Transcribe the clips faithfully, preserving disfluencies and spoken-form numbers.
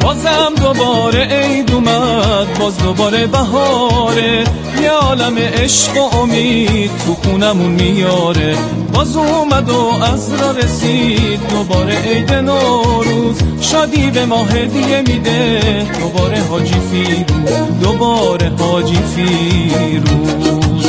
بازم دوباره عید اومد، باز دوباره بهاره، یه عالم عشق و امید تو خونمون میاره. باز اومد و عصر رسید، دوباره عید نوروز، شادی به ما هدیه میده، دوباره حاجی فیروز، دوباره حاجی فیروز.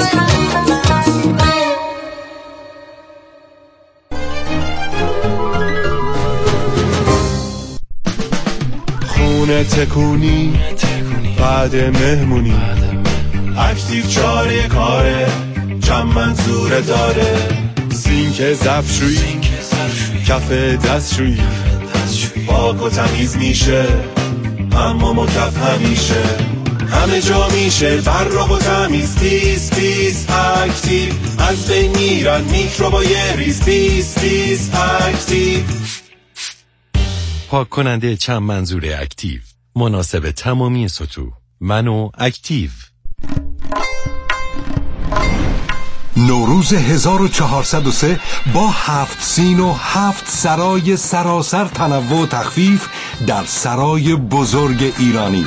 خونه تکونی بعد مهمونی، اکتیو چاره کاره چند منظوره داره، سینک ظرفشویی کف دستشویی، پاک و تمیز میشه حمام و کف همیشه، همه جا میشه براق و تمیز، تیز تیز اکتیو، از بین میرن میکروبای ریز، تیز تیز اکتیو. پاک کننده چند منظوره اکتیو، مناسب تمامی سطوح. منو اکتیو. نوروز هزار و چهارصد و سه با هفت سین و هفت سرای سراسر تنوع و تخفیف در سرای بزرگ ایرانی.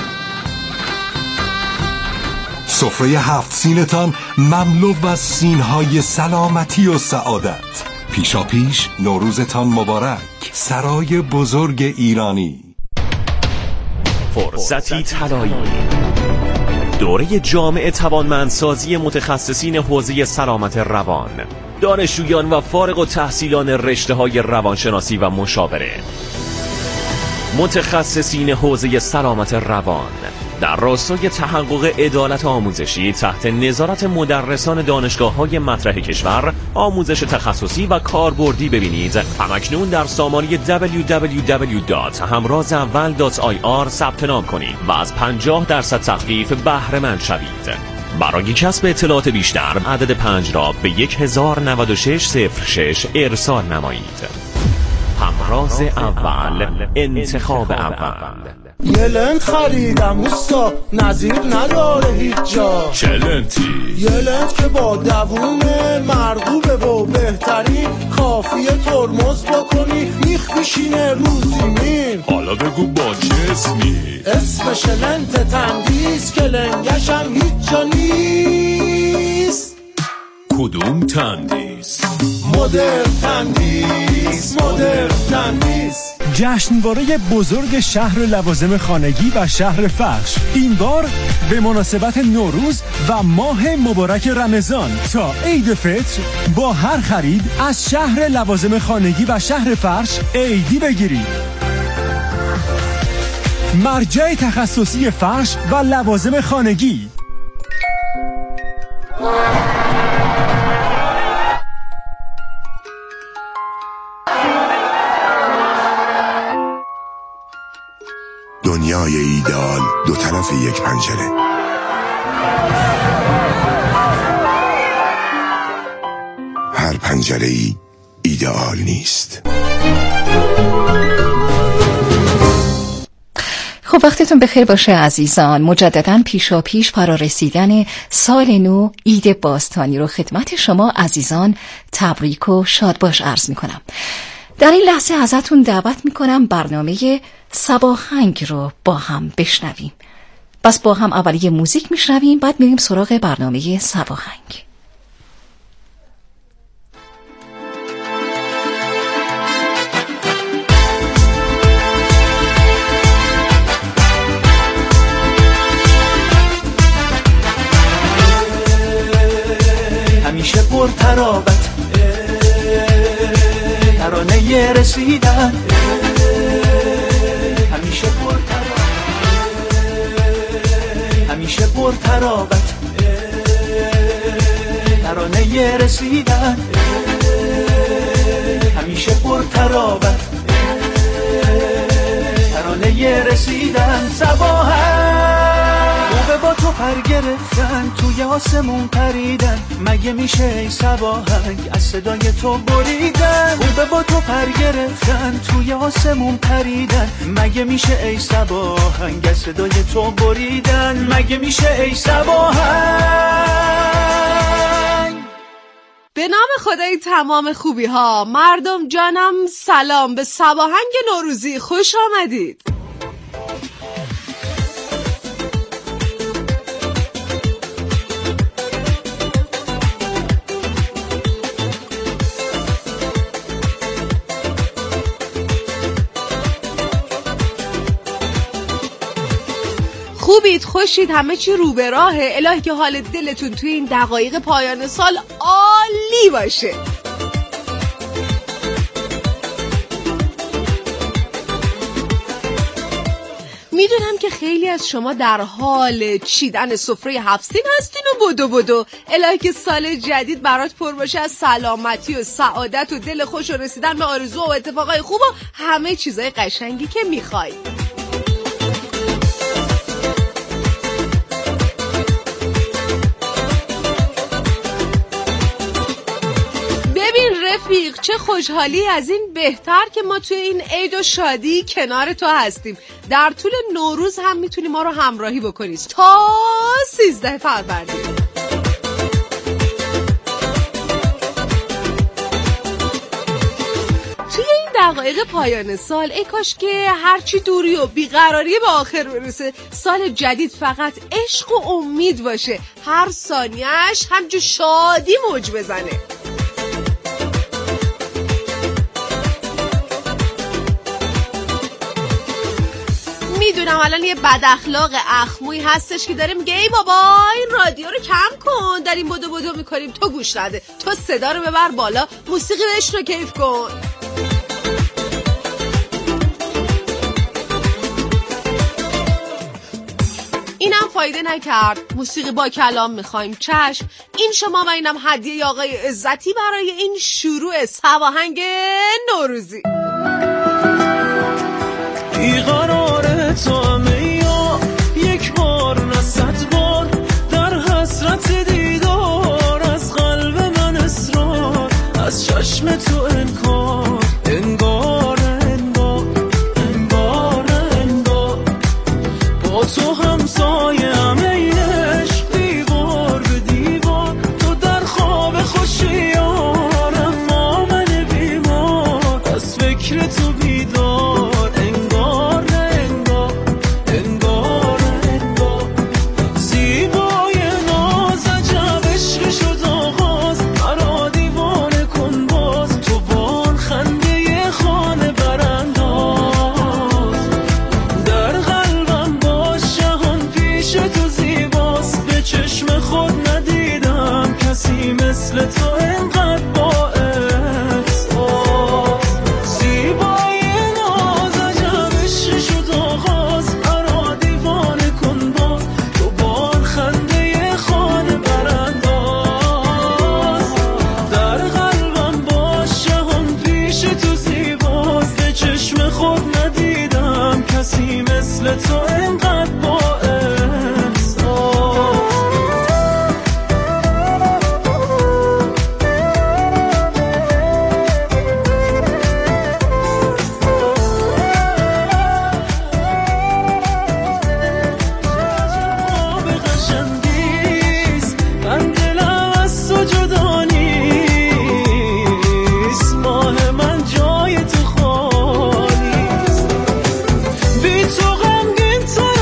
سفره هفت سینتان مملو از سینهای سلامتی و سعادت. پیشا پیش نوروزتان مبارک. سرای بزرگ ایرانی. فرصتی طلایی، دوره جامع توانمندسازی متخصصین حوزه سلامت روان، دانشجویان و فارغ التحصیلان رشته‌های روانشناسی و مشاوره، متخصصین حوزه سلامت روان در راستای تحقق عدالت آموزشی تحت نظارت مدرسان دانشگاه‌های مطرح کشور، آموزش تخصصی و کاربردی ببینید. همکنون در سامانه دبلیو دبلیو دبلیو دات همراز اول دات آی آر ثبت نام کنید و از پنجاه درصد تخفیف بهره مند شوید. برای کسب اطلاعات بیشتر عدد پنج را به یک هزار و نود و شش صفر شش ارسال نمایید. همراز اول، انتخاب اول. یه لنت خریدم اوستا، نظیر نداره هیچ جا. چه لنتی؟ یه لنت که با دوونه مرغوبه و بهترین، کافیه ترمز بکنی میخ میشینه رو زمین. حالا بگو با چه اسمی؟ اسمش لنت تندیس که لنگشم هیچ جا نیست. کدوم تندیس؟ مدر تندیس، مدر تندیس. جشنواره بزرگ شهر لوازم خانگی و شهر فرش، این بار به مناسبت نوروز و ماه مبارک رمضان تا عید فطر با هر خرید از شهر لوازم خانگی و شهر فرش عیدی بگیرید. مرجع تخصصی فرش و لوازم خانگی. دنیای ایدئال دو طرف یک پنجره. هر پنجره‌ای ایدئال نیست. خب وقتتون بخیر باشه عزیزان. مجدداً پیشا پیش فرا رسیدن سال نو عید باستانی رو خدمت شما عزیزان تبریک و شاد باش عرض میکنم. در این لحظه ازتون دعوت میکنم برنامه صباهنگ رو با هم بشنویم. بس با هم اولی موزیک میشنویم، بعد میریم سراغ برنامه صباهنگ. همیشه پر تراوت ترانه رسیدن، همیشه پر تراوت، همیشه پر تراوت ترانه رسیدن، همیشه پر تراوت ترانه رسیدن. صباحن خوبه با تو پر گرفتن، توی آسمون پریدن، مگه میشه ای صباحنگ از صدای تو بریدن. خوبه با تو پر گرفتن، توی آسمون پریدن، مگه میشه ای صباحنگ از صدای تو بریدن. مگه میشه ای صباحنگ. به نام خدای تمام خوبی ها، مردم جانم سلام به صباهنگ نوروزی، خوش آمدید. خوبید، خوشید، همه چی رو به راهه. الهی که حال دلتون توی این دقایق پایان سال عالی باشه. میدونم که خیلی از شما در حال چیدن سفره هفت سین هستین و بدو بدو. الهی که سال جدید برات پر باشه از سلامتی و سعادت و دل خوش و رسیدن به آرزو و اتفاقای خوب و همه چیزای قشنگی که میخوای. ببین رفیق، چه خوشحالی از این بهتر که ما توی این عید و شادی کنار تو هستیم. در طول نوروز هم میتونی ما رو همراهی بکنی تا سیزده فروردین. توی این دقایق پایان سال ای کاش که هرچی دوری و بیقراری به آخر برسه، سال جدید فقط عشق و امید باشه، هر ثانیه‌اش همجور شادی موج بزنه. میدونم الان یه بد اخلاق اخموی هستش که داره میگه ای بابا این رادیو رو کم کن، داریم بدو بدو میکنیم، تو گوش نده، تو صدا رو ببر بالا، موسیقی بشنو کیف کن. اینم فایده نکرد، موسیقی با کلام میخوایم، چشم. این شما و اینم هدیه آقای عزتی برای این شروع سواهنگ نوروزی. بیقرار تو همه یا یک بار نه صد بار، در حسرت دیدار از قلب من اصرار، از چشم تو انکار، انگار انگار انگار انگار با تو همسایه همه عشق، دیوار به دیوار، تو در خواب خوشیار، اما من بیمار از فکر تو بیدار. مثل تو اینقدر با احساس، زیبای ناز عجب عشق شد آغاز، مرا دیوانه کن باز، تو بار خنده خانه برانداز، در قلبم باش جهان پیش تو زیباست، به چشم خود ندیدم کسی مثل تو اینقدر با بی تو غمگین تر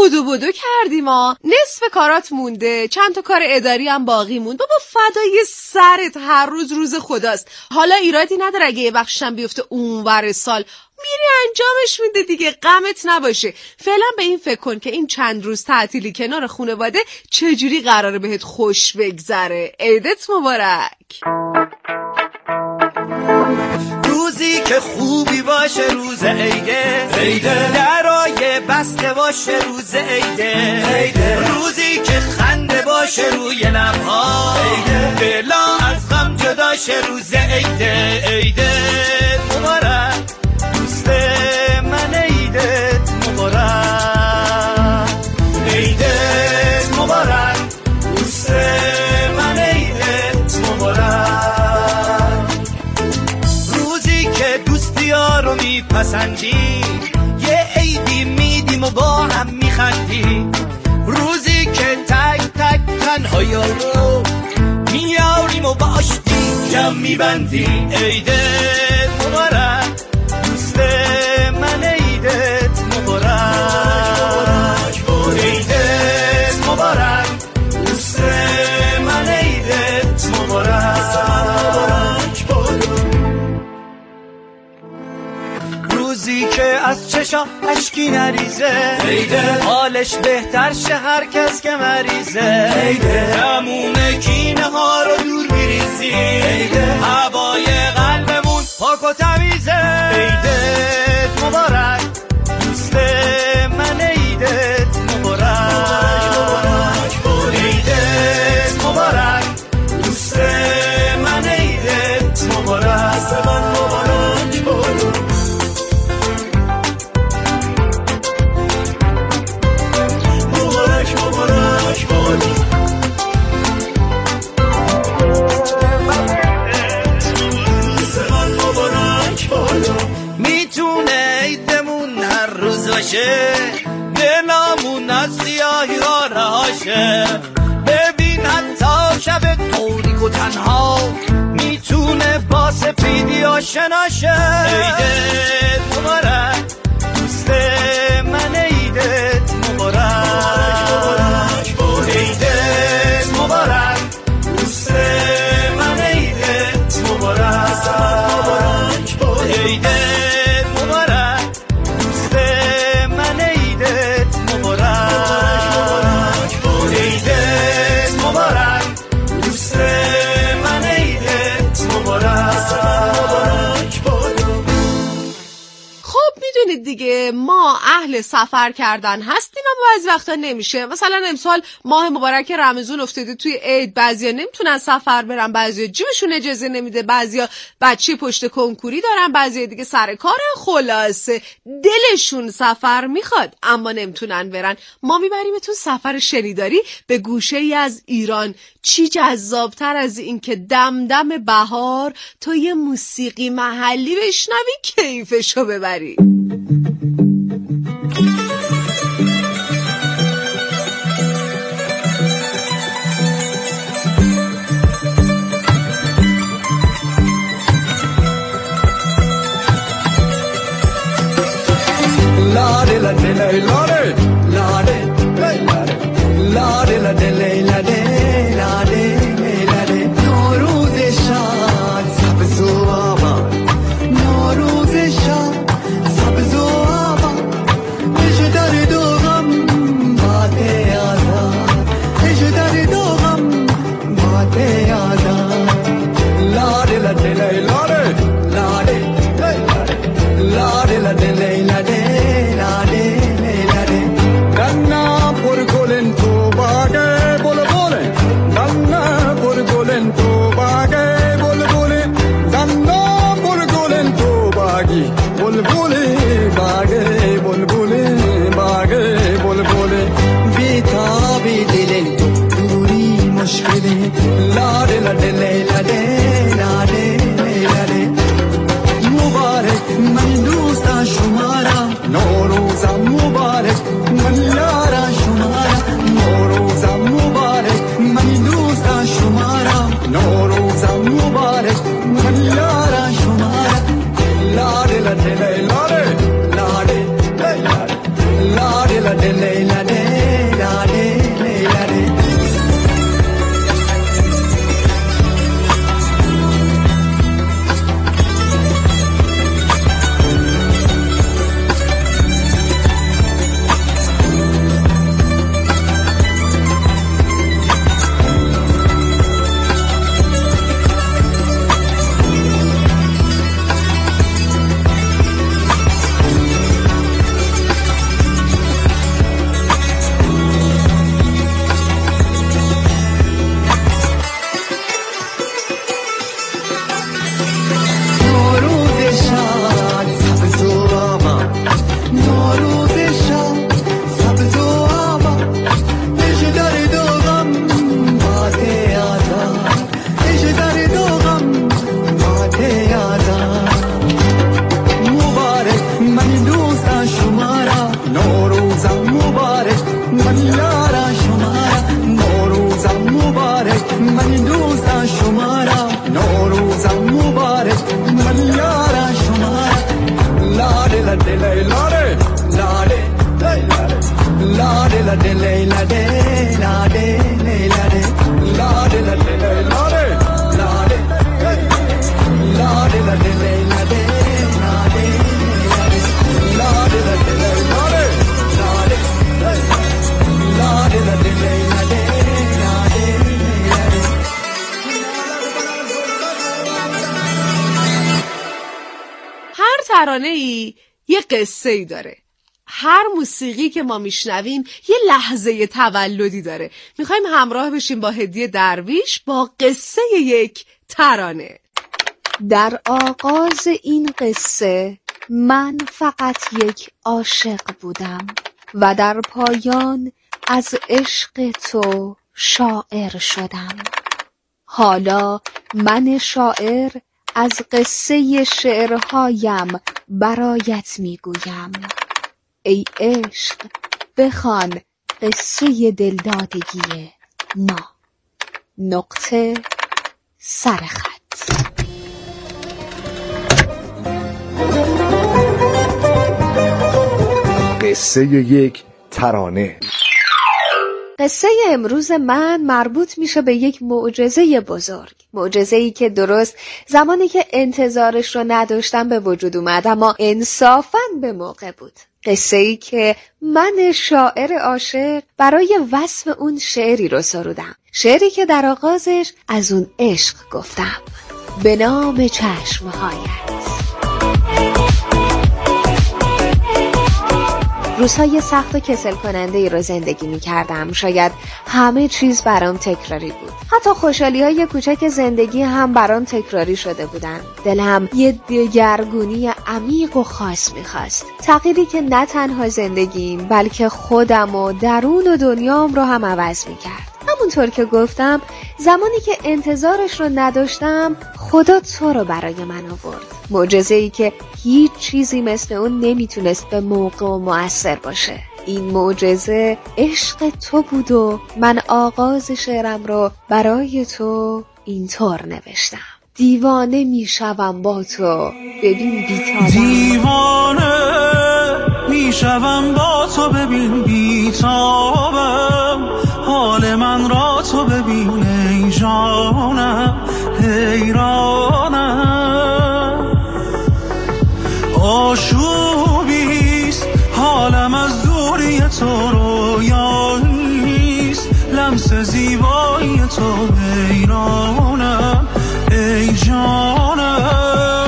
بدو بدو کردی، ما نصف کارات مونده، چند تا کار اداری هم باقی موند. بابا فدای سرت، هر روز روز خداست. حالا ایرادی نداره اگه یه بخشم بیفته اونور سال، میری انجامش میده دیگه، غمت نباشه. فعلا به این فکر کن که این چند روز تعطیلی کنار خانواده چجوری قراره بهت خوش بگذره. عیدت مبارک. روزی که خوبی باشه روز عیده، عیده. درای بسته باشه روز عیده، عیده. روزی که خنده باشه روی لبها، عیده. دلا از غم جدا شه روز عیده، عیده مبارک دوست من، عیدت مبارک، عیدت مبارک دوست من، عیدت مبارک. روزی که دوستیا رو میپسندی، یه عیدی میدیم و با هم میخندی. روزی که تک تک تنهایی رو میاریم و با عشقی جمع میبندی، عیدت مبارک دوست من، عیدت مبارک، عیدت مبارک دوست من، عیدت مبارک. روزی که از چشا اشکی نریزه، حالش بهتر شه هر کس که مریضه، تموم کینه ها رو دور میریزی، هوای قلبمون پاک و تمیزه، عیدت مبارک دوست من، عیدت مبارک، عیدت مبارک دوست من، عیدت مبارک. میتونه عیدمون هر روز باشه، دلمون از سیاهی ها رهاشه. ببین حتی شب تاریک و تنها میتونه با سفیدی آشنا شه، عیدت مبارک دوست من، عیدت مبارک، عیدت مبارک دوست من، عیدت مبارک، عیدت مبارک دوست من، عیدت مبارک، عیدت مبارک دوست من، عیدت مبارک. خب میدونید دیگه ما اهل سفر کردن هستیم، اما بعضی وقتا نمیشه. مثلا امسال ماه مبارک رمضان افتاده توی عید، بعضیا نمیتونن سفر برن، بعضیا جیبشون اجازه نمیده، بعضیا بچه پشت کنکوری دارن، بعضیا دیگه سر کارن، خلاصه دلشون سفر میخواد اما نمیتونن برن. ما میبریمتون سفر شنیداری به گوشه ای از ایران. چی جذابتر از این که دم دم بهار تو یه موسیقی محلی بشنوی، کیفشو ببری. Lade la de la lade lade lade la de la lade lade lade نوروز شاد سبز و آباد، نوروز شاد سبز و آباد، عشق در دو غم باد آزاد، عشق در دو غم باد آزاد. لade la de la lade lade lade la de la lade لانه پر گلن تو باده بول بول ترانه‌ای یه قصه‌ای داره. هر موسیقی که ما میشنویم یه لحظه تولدی داره. میخوایم همراه بشیم با هدیه درویش با قصه یک ترانه. در آغاز این قصه من فقط یک عاشق بودم و در پایان از عشق تو شاعر شدم. حالا من شاعر از قصه شعرهایم برایت میگویم. ای عشق بخوان قصه دلدادگی ما. نقطه سرخط. قصه یک ترانه. قصه امروز من مربوط میشه به یک معجزه بزرگ. معجزه‌ای که درست زمانی که انتظارش رو نداشتم به وجود اومد، اما انصافاً به موقع بود. قصه‌ای که من شاعر عاشق برای وصف اون شعری رو سرودم. شعری که در آغازش از اون عشق گفتم. به نام چشمهایت. روزهای سخت و کسل کننده ای رو زندگی می کردم. شاید همه چیز برام تکراری بود. حتی خوشحالی های کوچک زندگی هم برام تکراری شده بودن. دلم یه دگرگونی عمیق و خاص می خواست. تغییری که نه تنها زندگیم بلکه خودم و درون و دنیام رو هم عوض می کرد. همونطور که گفتم زمانی که انتظارش رو نداشتم خدا تو رو برای من آورد. معجزه‌ای که هیچ چیزی مثل اون نمیتونست به موقع و مؤثر باشه. این معجزه عشق تو بود و من آغاز شعرم رو برای تو اینطور نوشتم. دیوانه میشوم با تو ببین بیتابم. دیوانه میشوم با تو ببین بیتابم. حال من را تو ببین ای جانم حیرانم. آشوبیست حالم از دوری تو رویانیست. لمس زیبایی تو حیرانم ای جانم.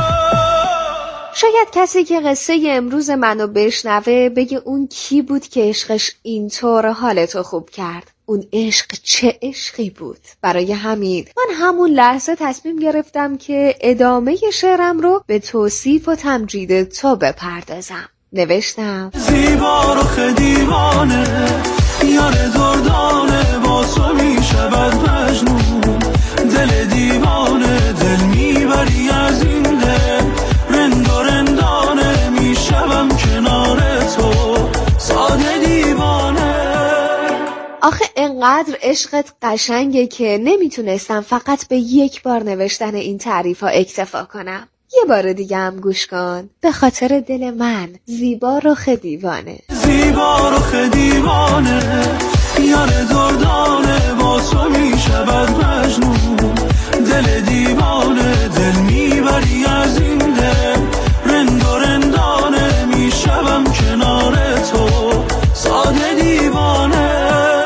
شاید کسی که قصه امروز منو بشنوه بگه اون کی بود که عشقش اینطور حالتو خوب کرد. اون عشق چه عشقی بود. برای همین من همون لحظه تصمیم گرفتم که ادامه شعرم رو به توصیف و تمجید تو بپردازم. نوشتم زیبا رخ دیوانه یار دردانه با تو می شود مجنون. دل دیوانه دل میبری از این دل. رند و رندانه می شوم کنار تو ساده دیوانه. آخه انقدر عشقت قشنگه که نمیتونستم فقط به یک بار نوشتن این تعریف ها اکتفا کنم. یه بار دیگه هم گوش کن. به خاطر دل من زیبا رخ دیوانه. زیبا رخ دیوانه یار دردانه با تو می شود مجنون. دل دیوانه دل میبری از این دل. رند و رندانه می شوم کنار تو ساده دیوانه.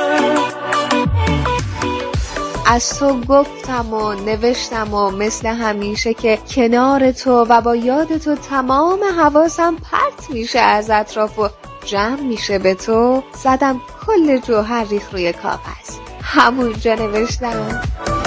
از تو گفتم و نوشتم و مثل همیشه که کنار تو و با یاد تو تمام حواسم پرت میشه از اطراف و جمع میشه به تو. زدم کل جوهر ریخ روی کاغذ. همونجا نوشتم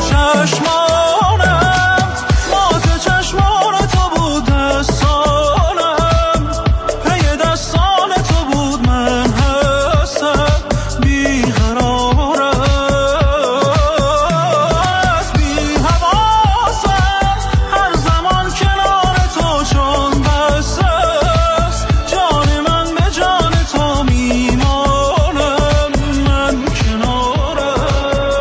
چشمانم مات چشمان تو بود دستانم. پی دستان تو بود من هستم بیقرارم. از بی حواسم هر زمان کنار تو چون بسته است. جان من به جان تو میمانم من کنارم.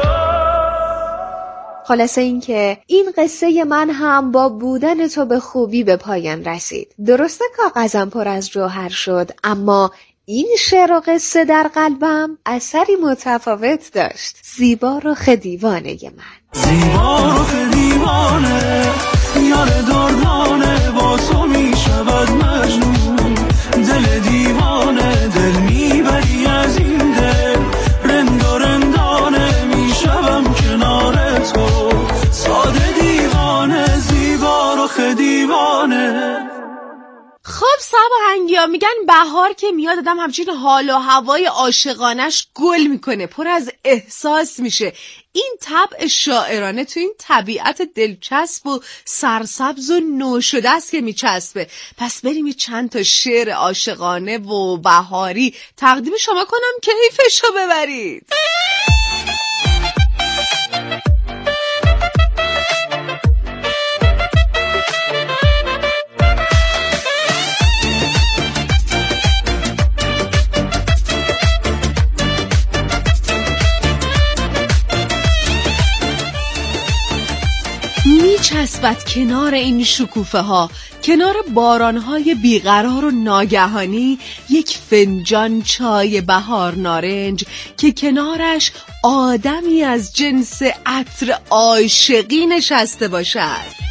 خلاصه این که این قصه من هم با بودن تو به خوبی به پایان رسید. درسته کاغذم پر از جوهر شد، اما این شعر و قصه در قلبم اثری متفاوت داشت. زیبا رخ دیوانه من. زیبا رخ دیوانه یار دردانه با تو می شود مجنون. دل دیوانه دل میبری از این دل. رند و رندانه می شوم کنار تو ساده دیوانه. زیبا رخ دیوانه سباهنگی ها میگن بهار که میاد آدم همچین حال و هوای عاشقانش گل میکنه، پر از احساس میشه. این طبع شاعرانه تو این طبیعت دلچسب و سرسبز و نو شده است که میچسبه. پس بریم یه چند تا شعر عاشقانه و بهاری تقدیم شما کنم که کیفشو ببرید. میچسبد کنار این شکوفه ها، کنار بارانهای بیقرار و ناگهانی، یک فنجان چای بهار نارنج که کنارش آدمی از جنس عطر عاشقی نشسته باشد.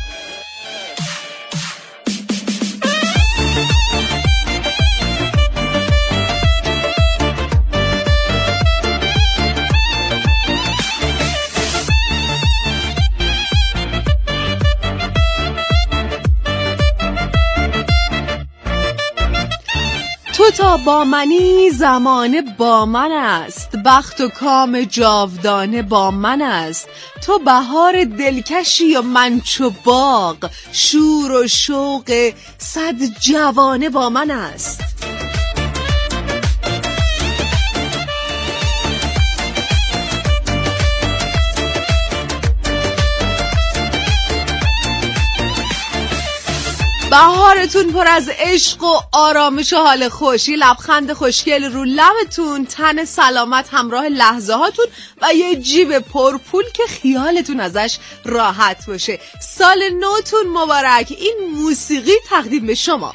تو تا با منی زمانه با من است، بخت و کام جاودانه با من است. تو بهار دلکشی و من چو باغ، شور و شوق صد جوانه با من است. بهارتون پر از عشق و آرامش و حال خوشی، لبخند خوشگل رو لبتون، تن سلامت همراه لحظه هاتون و یه جیب پرپول که خیالتون ازش راحت باشه. سال نوتون مبارک. این موسیقی تقدیم به شما.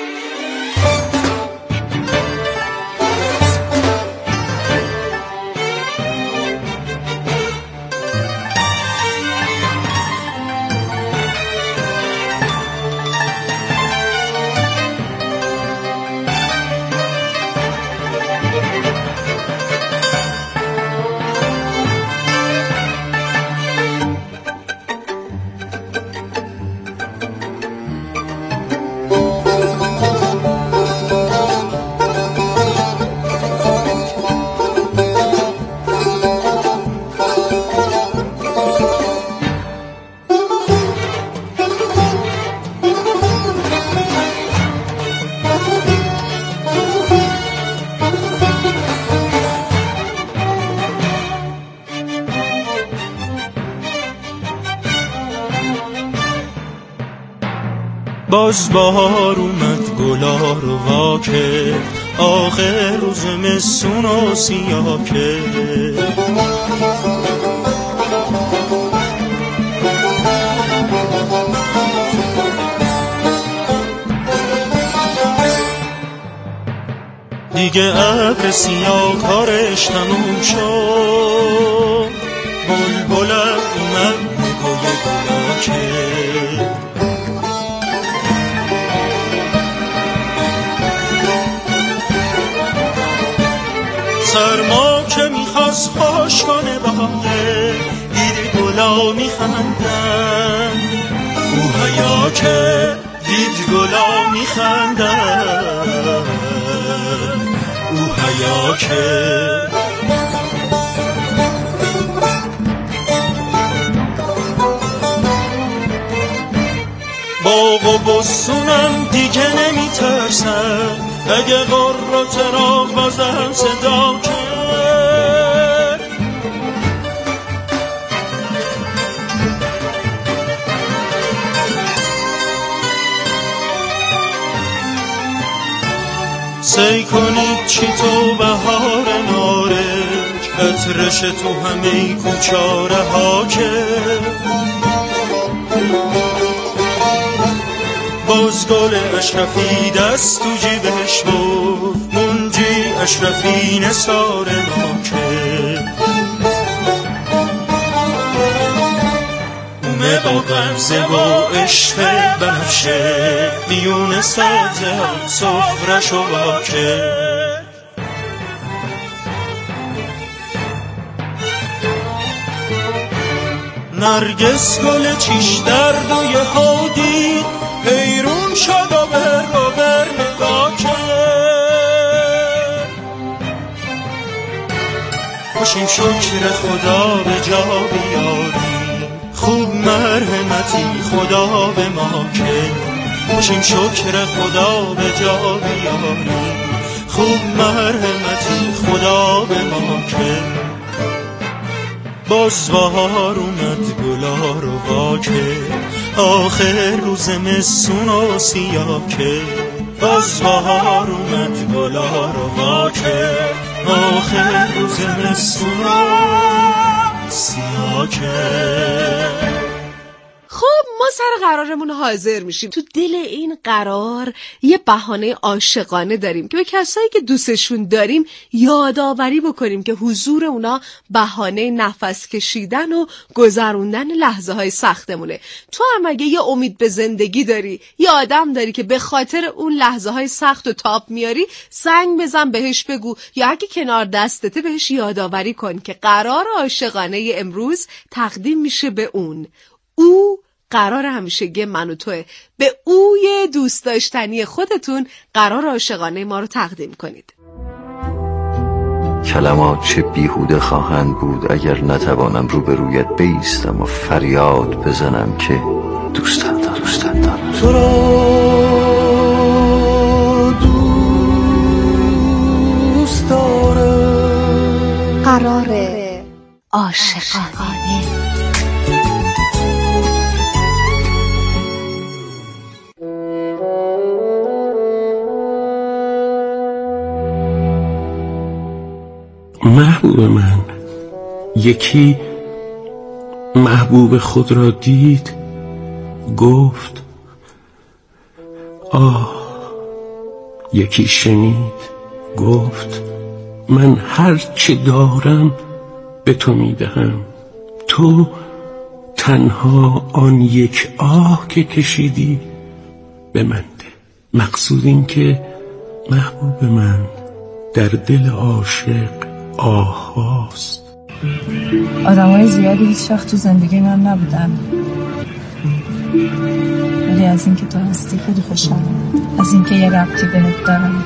باز بهار اومد گلا رو واکه، آخر روز مسون و سیاکه. دیگه ابر سیاه کارش تموم شد، بلبلم اومد نگوی گلاکه. سرما که میخواست خوش کنه باغه، دید گلا میخندن، او هیا که دید گلا میخندن، او هیا که. باغ و بستونم دیگه نمیترسن، اگه قرر و چراغ بازم صدا کرد. سی کنید چی تو بهار نارنج، عطرش تو همه کوچاره ها که. باز گل اشرفی دست تو جیبش بود، منجی اشرفی نثار ما که. اومه با غمزه و عشق بنفشه، میون سبزه ها سفرش و باکه. نرگس گل چیش در دوی خودی، حیرون شد و بر و بر باشیم شکر خدا به جا بیاریم. خوب مرحمتی خدا به ما که باشیم شکر خدا به جا بیاریم. خوب مرحمتی خدا به ما که باز بهار اومد گلا رو واکه آخر روز مسون و سیاه که باز بهار اومد گلا رو واکه آخر روز مسون و سیاه که. خب ما سر قرارمون حاضر میشیم. تو دل این قرار یه بهانه عاشقانه داریم که به کسایی که دوستشون داریم یادآوری بکنیم که حضور اونا بهانه نفس کشیدن و گذروندن لحظه های سختمونه. تو هم اگه یه امید به زندگی داری، یه آدم داری که به خاطر اون لحظه های سخت و تاب میاری، زنگ بزن بهش بگو، یا اگه کنار دستته بهش یادآوری کن که قرار عاشقانه امروز تقدیم میشه به اون. او قرار همیشگی من و توه. به اوی دوست داشتنی خودتون قرار عاشقانه ما رو تقدیم کنید. کلمات چه بیهوده خواهند بود اگر نتوانم روبرویت بایستم و فریاد بزنم که دوستت دارم، دوستت دارم. تو را دوست دارم. قرار عاشقانه. محبوب من، یکی محبوب خود را دید گفت آه، یکی شنید گفت من هر چه دارم به تو میدهم. تو تنها آن یک آه که کشیدی به من ده. مقصود این که محبوب من در دل عاشق آه هاست. آدم های زیادی هیچ وقت تو زندگی من نبودن، ولی از اینکه تو هستی خیلی خوشحالم. از اینکه یه ربطی بهت دارم.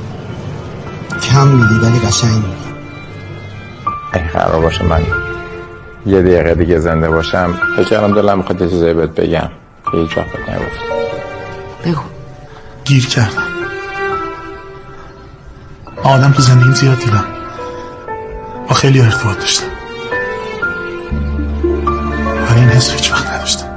کم میدی ولی قشنگ میدی. اگه قرار باشه من یه دقیقه دیگه زنده باشم، فکر کردم دلم میخواد یه چیزایی بهت بگم که هیچ وقت بهت نگفتم. بگو. گیر کردم. آدم تو زندگی زیاد دیدم، با خیلی ارتباط داشتم، ولی این حس هیچ وقت نداشتم.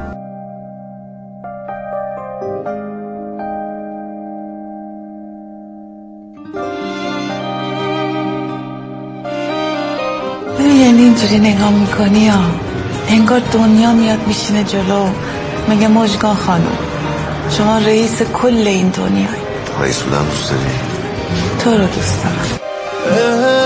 یعنی اینجوری نگاه میکنی یا انگار دنیا میاد میشینه جلو، مگه مژگان خانم شما رئیس کل این دنیایی. رئیس بودم دوست داری؟ تو رو دوست دارم.